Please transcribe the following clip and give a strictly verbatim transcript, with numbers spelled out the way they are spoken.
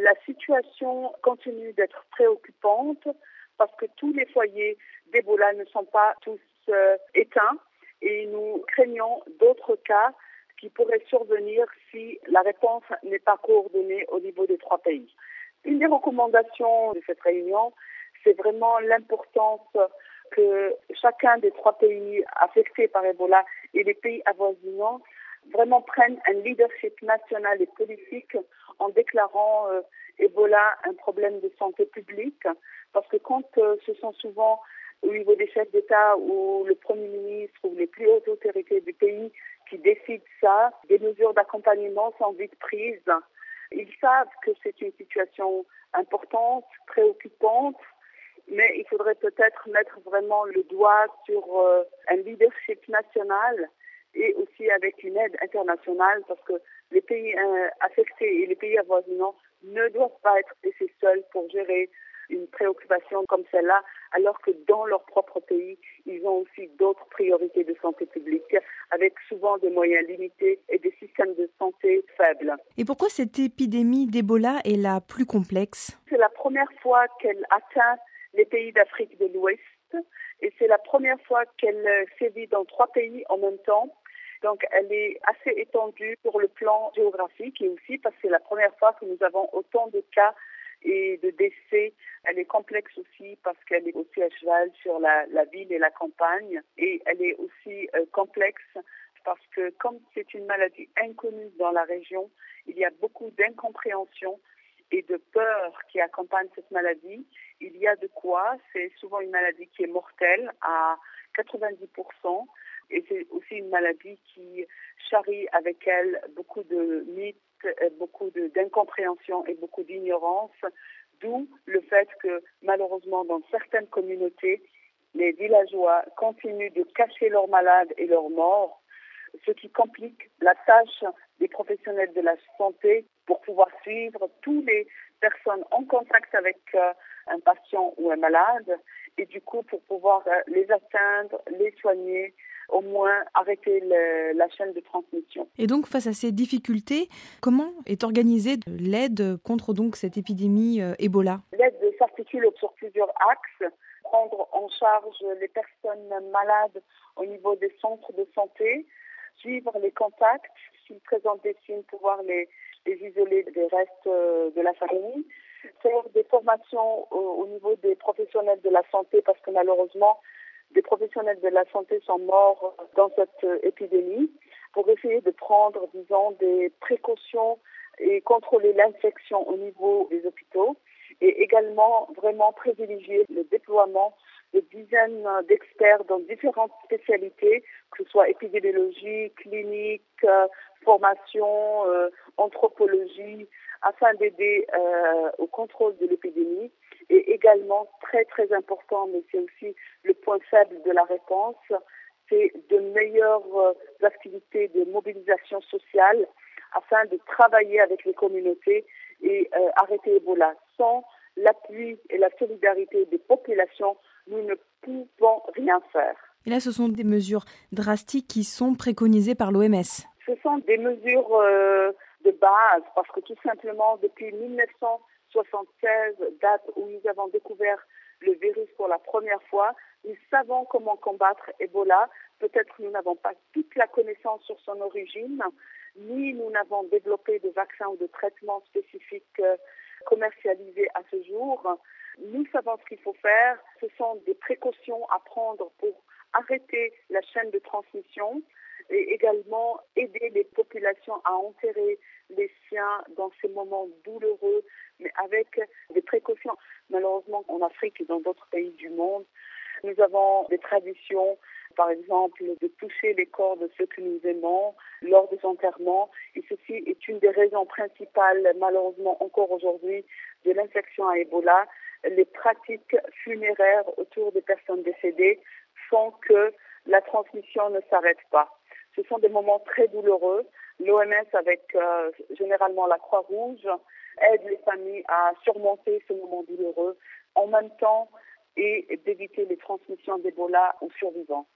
La situation continue d'être préoccupante parce que tous les foyers d'Ebola ne sont pas tous euh, éteints et nous craignons d'autres cas qui pourraient survenir si la réponse n'est pas coordonnée au niveau des trois pays. Une des recommandations de cette réunion, c'est vraiment l'importance que chacun des trois pays affectés par Ebola et les pays avoisinants vraiment prennent un leadership national et politique en déclarant euh, Ebola un problème de santé publique. Parce que quand euh, ce sont souvent au niveau des chefs d'État ou le Premier ministre ou les plus hautes autorités du pays qui décident ça, des mesures d'accompagnement sont vite prises. Ils savent que c'est une situation importante, préoccupante, mais il faudrait peut-être mettre vraiment le doigt sur euh, un leadership national et aussi avec une aide internationale parce que les pays euh, affectés et les pays avoisinants ne doivent pas être laissés seuls pour gérer une préoccupation comme celle-là, alors que dans leur propre pays, ils ont aussi d'autres priorités de santé publique, avec souvent des moyens limités et des systèmes de santé faibles. Et pourquoi cette épidémie d'Ebola est la plus complexe ? C'est la première fois qu'elle atteint les pays d'Afrique de l'Ouest et c'est la première fois qu'elle sévit dans trois pays en même temps. Donc elle est assez étendue sur le plan géographique et aussi parce que c'est la première fois que nous avons autant de cas et de décès. Elle est complexe aussi parce qu'elle est aussi à cheval sur la, la ville et la campagne. Et elle est aussi euh, complexe parce que comme c'est une maladie inconnue dans la région, il y a beaucoup d'incompréhension et de peur qui accompagnent cette maladie. Il y a de quoi, c'est souvent une maladie qui est mortelle à quatre-vingt-dix pour cent. Et c'est aussi une maladie qui charrie avec elle beaucoup de mythes, beaucoup de, d'incompréhension et beaucoup d'ignorance, d'où le fait que malheureusement dans certaines communautés, les villageois continuent de cacher leurs malades et leurs morts, ce qui complique la tâche des professionnels de la santé pour pouvoir suivre toutes les personnes en contact avec euh, un patient ou un malade et du coup pour pouvoir euh, les atteindre, les soigner, au moins arrêter le, la chaîne de transmission. Et donc, face à ces difficultés, comment est organisée l'aide contre donc cette épidémie euh, Ebola ? L'aide s'articule sur plusieurs axes. Prendre en charge les personnes malades au niveau des centres de santé, suivre les contacts, s'ils présentent des signes, pouvoir les, les isoler des restes de la famille, faire des formations au, au niveau des professionnels de la santé parce que malheureusement, des professionnels de la santé sont morts dans cette épidémie pour essayer de prendre, disons, des précautions et contrôler l'infection au niveau des hôpitaux et également vraiment privilégier le déploiement de dizaines d'experts dans différentes spécialités, que ce soit épidémiologie, clinique, euh, formation, euh, anthropologie, afin d'aider euh, au contrôle de l'épidémie. Et également, très très important, mais c'est aussi le point faible de la réponse, c'est de meilleures euh, activités de mobilisation sociale afin de travailler avec les communautés et euh, arrêter Ebola. Sans l'appui et la solidarité des populations, nous ne pouvons rien faire. Et là, ce sont des mesures drastiques qui sont préconisées par l'O M S. Ce sont des mesures euh, de base parce que tout simplement, depuis mille neuf cent soixante-seize, date où nous avons découvert le virus pour la première fois, nous savons comment combattre Ebola. Peut-être nous n'avons pas toute la connaissance sur son origine, ni nous n'avons développé de vaccins ou de traitements spécifiques euh, commercialisés à ce jour. Nous savons ce qu'il faut faire. Ce sont des précautions à prendre pour arrêter la chaîne de transmission et également aider les populations à enterrer les siens dans ces moments douloureux, mais avec des précautions. Malheureusement, en Afrique et dans d'autres pays du monde, nous avons des traditions, par exemple, de toucher les corps de ceux que nous aimons lors des enterrements. Et ceci est une des raisons principales, malheureusement encore aujourd'hui, de l'infection à Ebola. Les pratiques funéraires autour des personnes décédées font que la transmission ne s'arrête pas. Ce sont des moments très douloureux. L'O M S, avec euh, généralement la Croix-Rouge, aide les familles à surmonter ce moment douloureux en même temps et d'éviter les transmissions d'Ebola aux survivants.